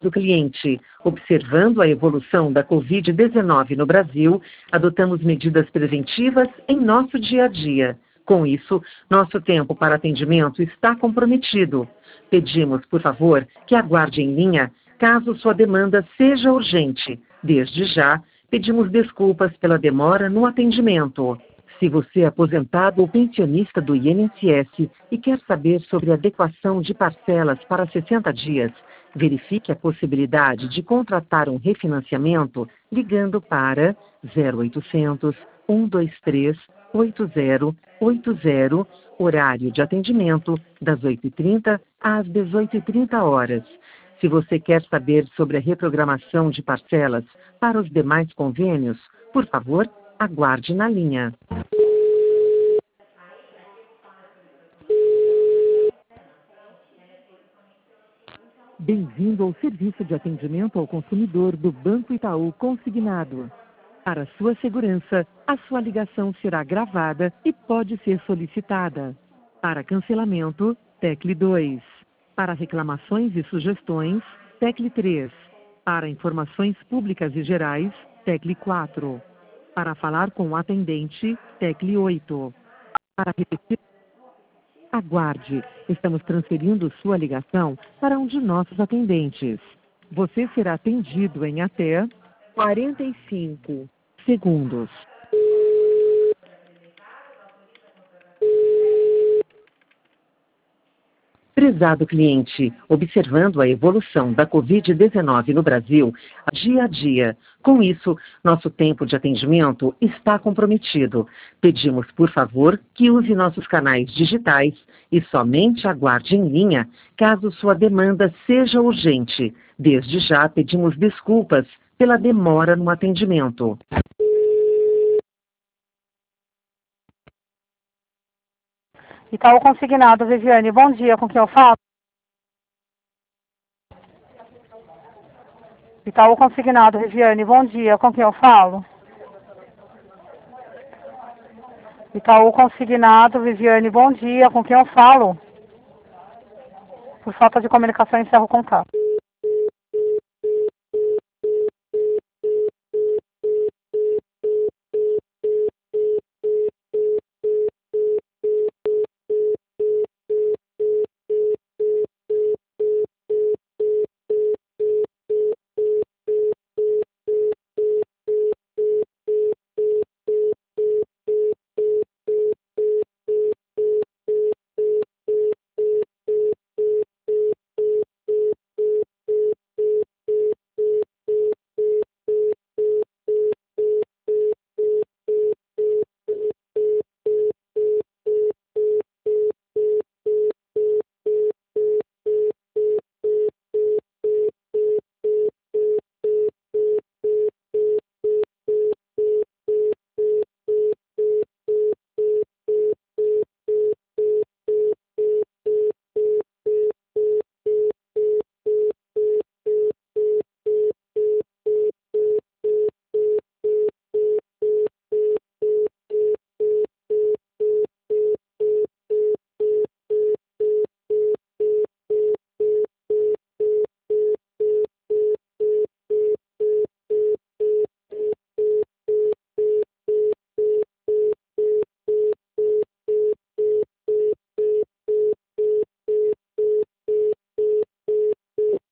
do cliente. Observando a evolução da Covid-19 no Brasil, adotamos medidas preventivas em nosso dia a dia. Com isso, nosso tempo para atendimento está comprometido. Pedimos, por favor, que aguarde em linha caso sua demanda seja urgente. Desde já, pedimos desculpas pela demora no atendimento. Se você é aposentado ou pensionista do INSS e quer saber sobre a adequação de parcelas para 60 dias, verifique a possibilidade de contratar um refinanciamento ligando para 0800 123 8080, horário de atendimento das 8h30 às 18h30. Se você quer saber sobre a reprogramação de parcelas para os demais convênios, por favor, aguarde na linha. Bem-vindo ao serviço de atendimento ao consumidor do Banco Itaú Consignado. Para sua segurança, a sua ligação será gravada e pode ser solicitada. Para cancelamento, tecle 2. Para reclamações e sugestões, tecle 3. Para informações públicas e gerais, tecle 4. Para falar com o atendente, tecle 8. Para repetir, aguarde. Estamos transferindo sua ligação para um de nossos atendentes. Você será atendido em até 45 segundos. Prezado cliente, observando a evolução da Covid-19 no Brasil, dia a dia. Com isso, nosso tempo de atendimento está comprometido. Pedimos, por favor, que use nossos canais digitais e somente aguarde em linha caso sua demanda seja urgente. Desde já, pedimos desculpas pela demora no atendimento. Itaú Consignado, Viviane, bom dia, com quem eu falo? Itaú Consignado, Viviane, bom dia, com quem eu falo? Itaú Consignado, Viviane, bom dia, com quem eu falo? Por falta de comunicação, encerro o contato.